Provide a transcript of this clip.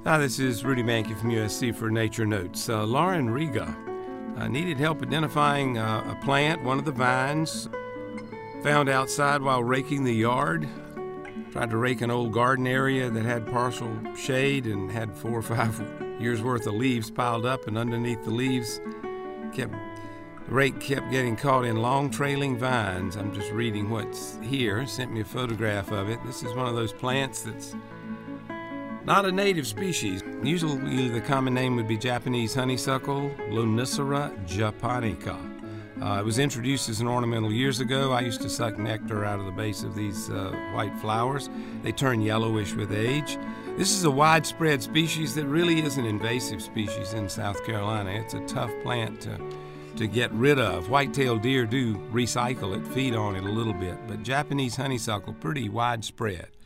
Hi, this is Rudy Mankey from USC for Nature Notes. Lauren Riga needed help identifying a plant, one of the vines, found outside while raking the yard. Tried to rake an old garden area that had partial shade and had 4 or 5 years worth of leaves piled up, and underneath the leaves the rake kept getting caught in long trailing vines. I'm just reading what's here. Sent me a photograph of it. This is one of those plants that's not a native species. Usually the common name would be Japanese honeysuckle, Lonicera japonica. It was introduced as an ornamental years ago. I used to suck nectar out of the base of these white flowers. They turn yellowish with age. This is a widespread species that really is an invasive species in South Carolina. It's a tough plant to get rid of. White-tailed deer do recycle it, feed on it a little bit, but Japanese honeysuckle, pretty widespread.